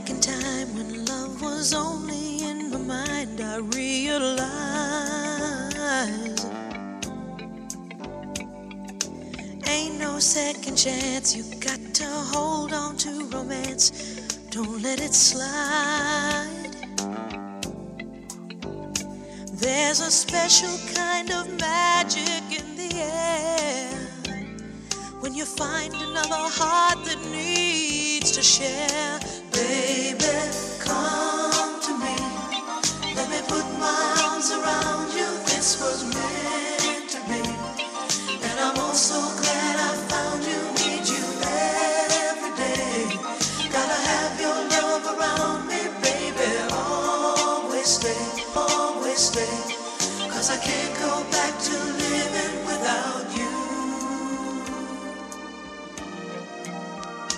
back in time when love was only in my mind, I realized ain't no second chance. You got to hold on to romance. Don't let it slide. There's a special kind of magic in the air when you find another heart that needs to share. Baby, come to me. Let me put my arms around you. This was meant to be. And I'm oh so glad I found you. Need you every day. Gotta have your love around me, baby. Always stay, always stay. 'Cause I can't go back to living